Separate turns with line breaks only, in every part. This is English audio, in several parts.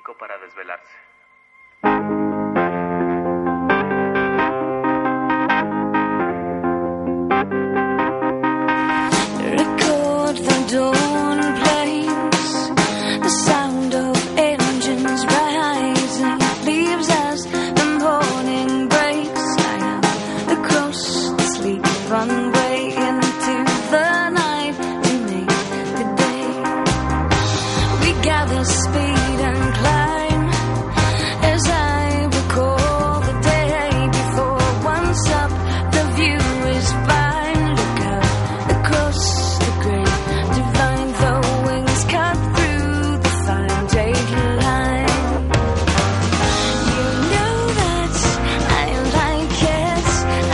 5 para desvelarse.
Record the dawn plays, the sound of engines rising leaves us, the morning breaks. I am across the sleep runway into the night to make the day. We gather speed and climb as I recall the day before. Once up, the view is fine. Look out across the great divine, the wings cut through the fine date line. You know that I like it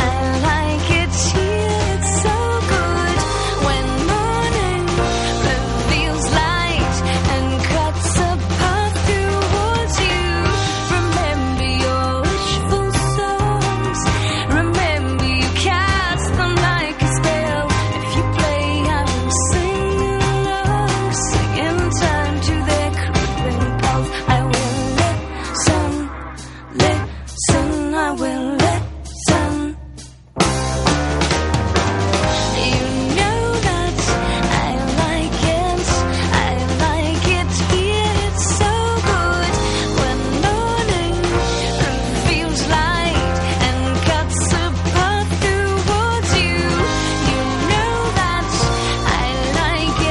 here, it's so good when morning reveals light and cuts a path towards you. Remember your wishful songs, remember you cast them like a spell. If you play, I will sing along, sing in time to their creeping pulse. I will listen, I will listen. You know that I like it here, it's so good when morning reveals light and cuts a path towards you. You know that I like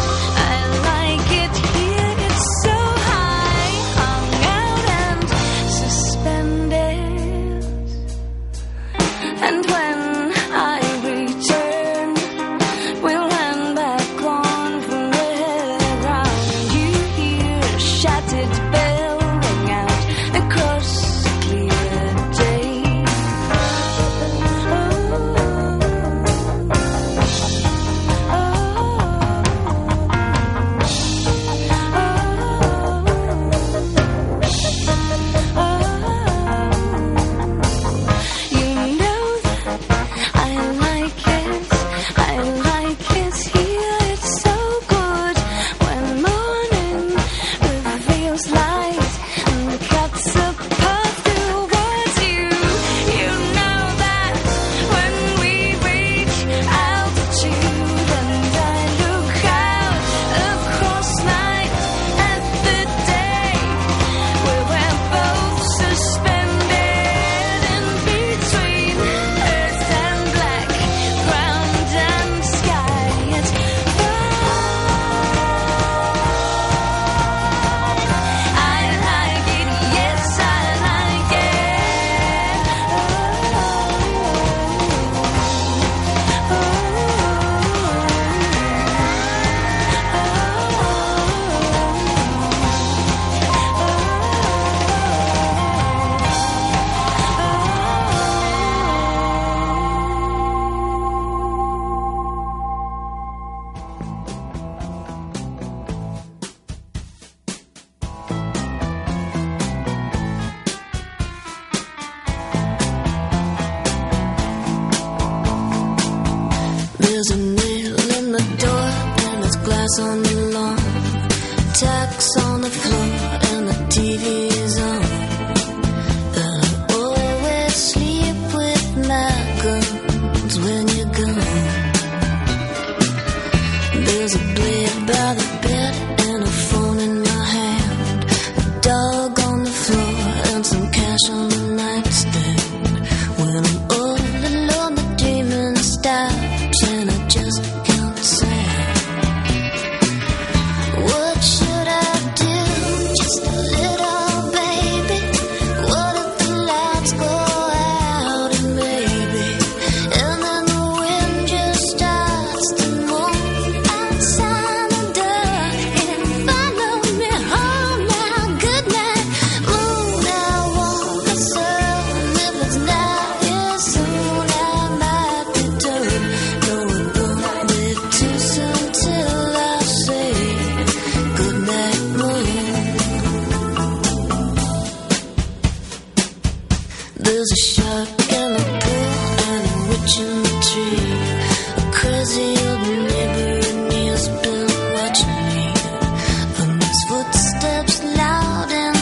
it here, it's so high, hung out and suspended. And when I return, we'll land back on from the ground. You hear a shattered bell ring out across a clear day. You know that I like it here, it's so good when morning reveals light and cuts a path towards you. You know that when we reach altitude and I look out across night at the day where we're both suspended in between earth and black, ground and sky. It's I like it, yes I like There's a nail in the door and there's glass on the lawn, tacks on the floor and the TV's on. And I always sleep with my guns when you're gone. There's a blade by the bed and a phone in my hand, a dog on the floor and some cash on the nightstand. When I'm all alone, the dreaming stops and I just can't stand. What should I do? Just a little baby. What if the lights go out and maybe, and then the wind just starts to moan outside the door and follow me home now. Good night, moon. I want the sun. If it's not here soon, I might return. No, it won't be too soon till I say good night, moon. There's a shark in the pool and a witch in the tree, a crazy old neighbor and he has been watching me. And his footsteps loud and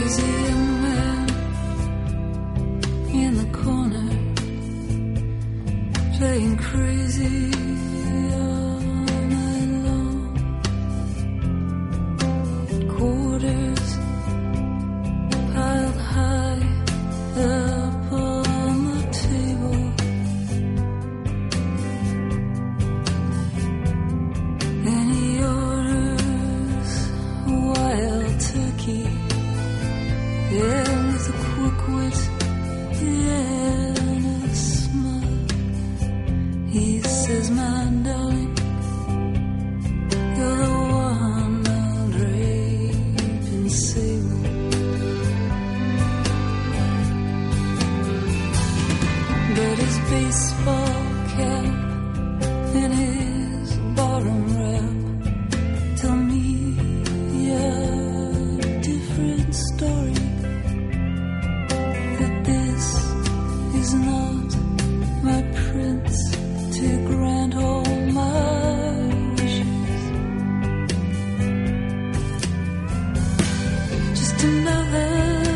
crazy young man in the corner playing crazy all night long. Quarters piled high up on the table. And he orders wild turkey, yeah, with a quick wit, yeah, and a smile. He says, my darling, you're the one I'll drape in sable. But his baseball cap and his bottom wrap tell me a different story. That this is not my prince to grant all my wishes. Just another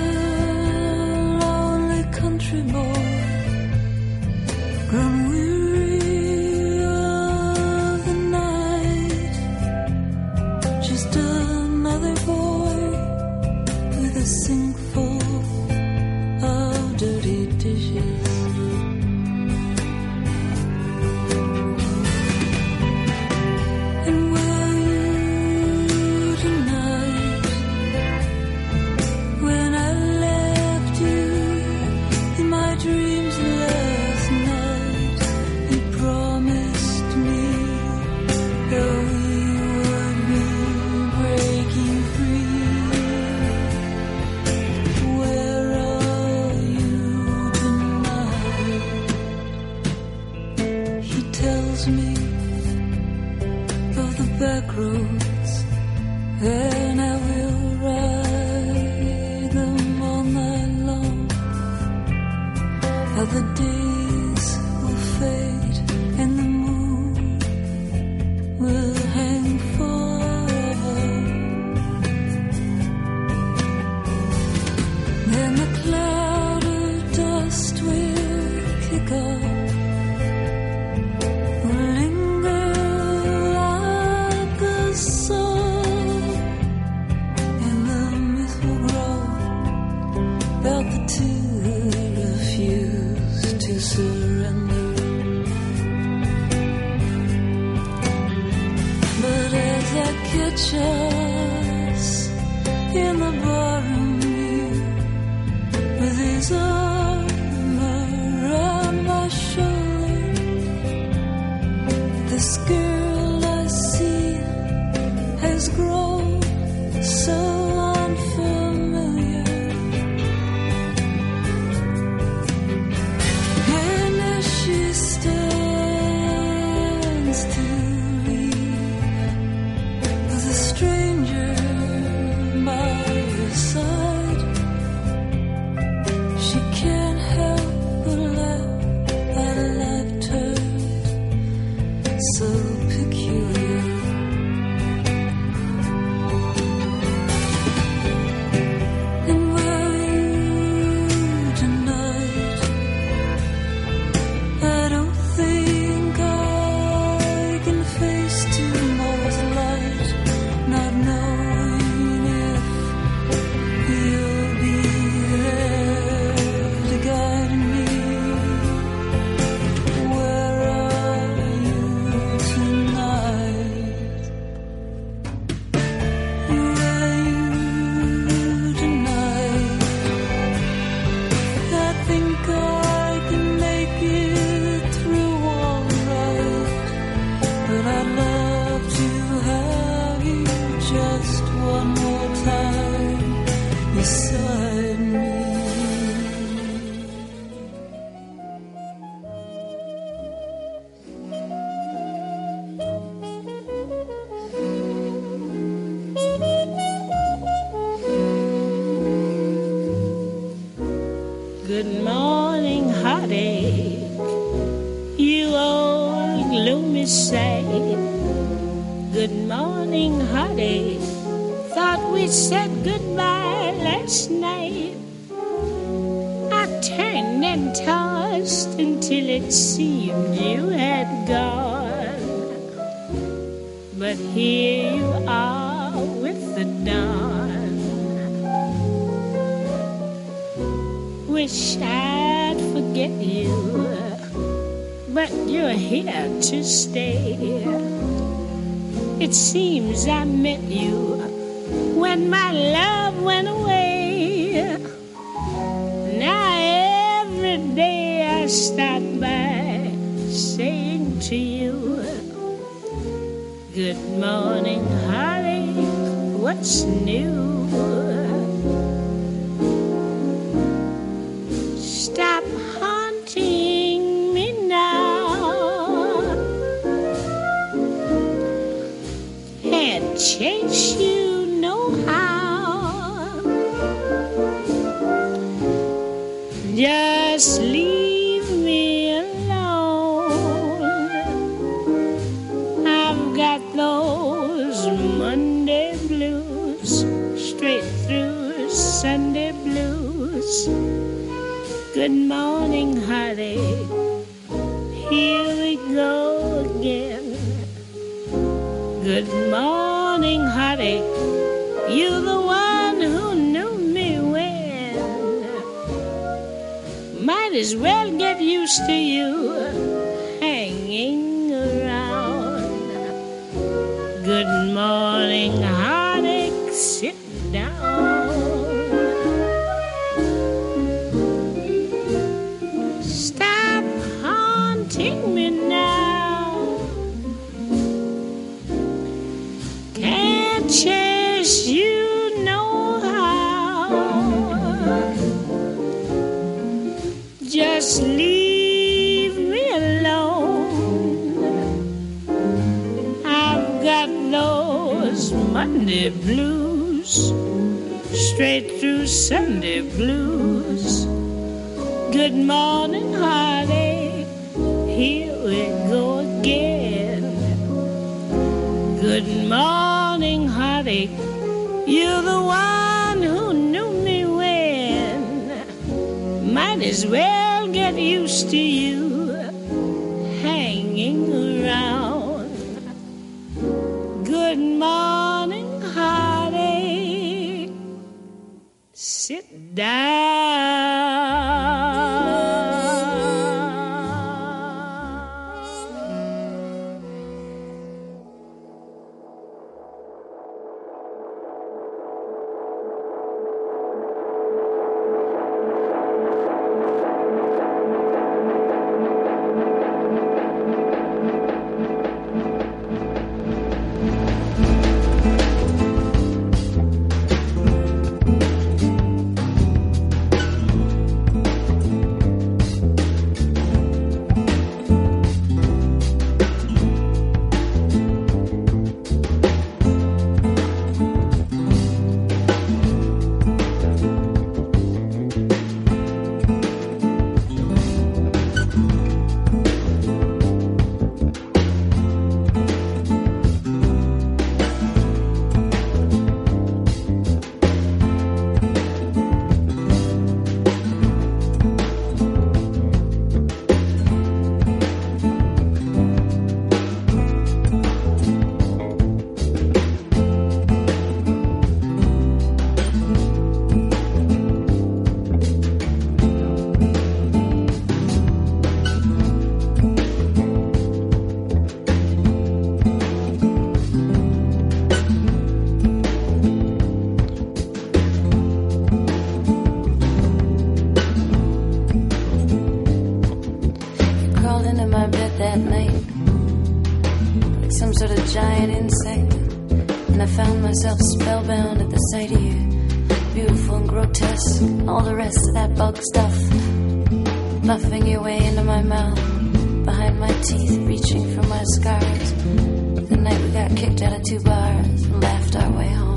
lonely country boy, grown weary of the night. Just another boy with a sink full of dirty dishes. And will you tonight, when I left you in my dreams last night, you promised me that we would be breaking free. Where are you tonight? He tells me of the back roads, and I will ride them all night long. How the days will fade and the moon will hang forever. Then the cloud of dust will kick up, will linger like a song, and the myth will grow about the two who refuse to surrender. But as I catch us in the barroom view, with his arm around my shoulder, this girl I see has grown so unfamiliar. And as she stands to leave, with a stranger by her side, she can't help but laugh at a life turned so peculiar. And will you tonight? I don't think I can face tomorrow's light, not knowing if you'll be there to guide me. Where are you tonight? Where are you tonight? I think I can make it through all right, but I'd love to have you just one more time beside me.
Good morning, heartache, you old gloomy sight. Good morning, heartache, Thought we said goodbye last night. I turned and tossed until it seemed you had gone. But here you are with the dawn. Wish I'd forget you, but you're here to stay. It seems I met you when my love went away. Now every day I stop by saying to you, good morning, heartache, what's new? Stop haunting me now. Can't chase you no how. Just leave me alone. I've got those Monday blues, straight through Sunday blues. Good morning, heartache, here we go again. Good morning, heartache, you're the one who knew me when. Might as well get used to you hanging around. Good morning, heartache, sit down. Stop haunting me now. Can't chase you no how. Just leave me alone. I've got those Monday blues, straight through Sunday blues. Good morning, heartache, here we go again. Good morning, heartache, you're the one who knew me when. Might as well get used to you hanging around. Good morning, heartache, sit down.
giant insect, and I found myself spellbound at the sight of you. Beautiful and grotesque, all the rest of that bug stuff, muffing your way into my mouth, behind my teeth, reaching for my scars. The night we got kicked out of 2 bars and laughed our way home.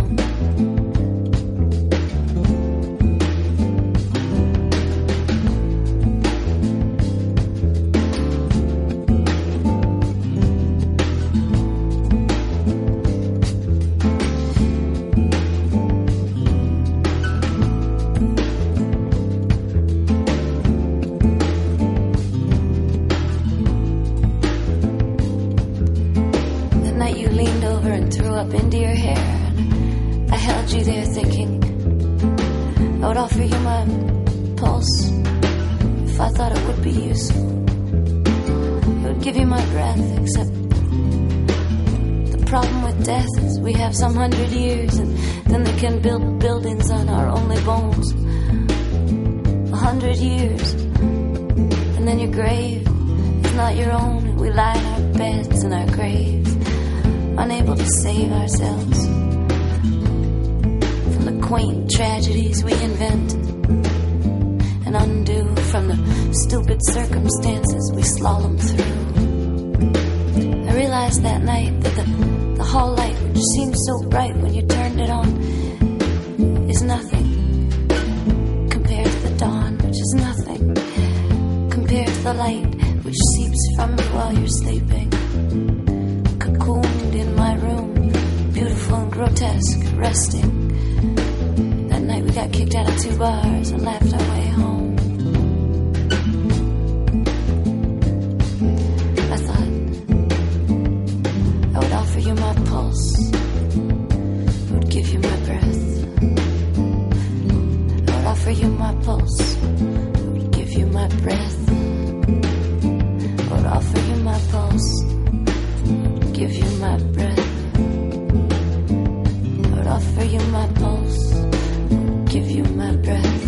night you leaned over and threw up into your hair, and I held you there thinking I would offer you my pulse if I thought it would be useful. I would give you my breath, except the problem with death is we have some 100 years, and then they can build buildings on our only bones. 100 years, and then your grave is not your own, and we lie in our beds in our graves, unable to save ourselves from the quaint tragedies we invent, and undo from the stupid circumstances we slalom through. I realized that night that the hall light, which seemed so bright when you turned it on, is nothing compared to the dawn, which is nothing compared to the light which seeps from you while you're sleeping. Cocooned in my room, beautiful and grotesque, resting. That night we got kicked out of 2 bars and laughed our way home. I thought I would offer you my pulse, I would give you my breath. I would offer you my pulse, I would give you my breath. I would offer you my pulse, give you my breath. I would offer you my pulse, give you my breath.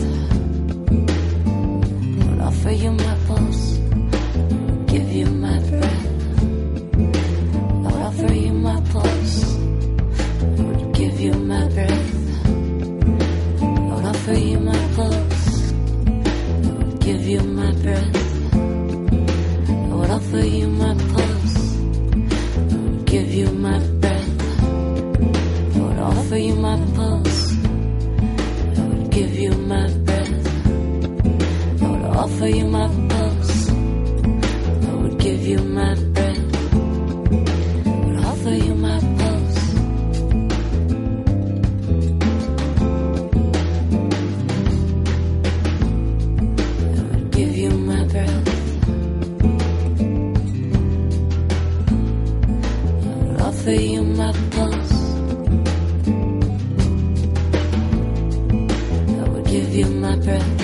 I would offer you my pulse, give you my breath. I would offer you my pulse, I would give you my breath. I would offer you my pulse, I would give you my breath. I would offer you my pulse, give you my breath. I would offer you my pulse, I would give you my breath. I would offer you my pulse, I would give you my breath. I would offer you my pulse. I would give you my breath. Offer you my pulse, I would give you my breath.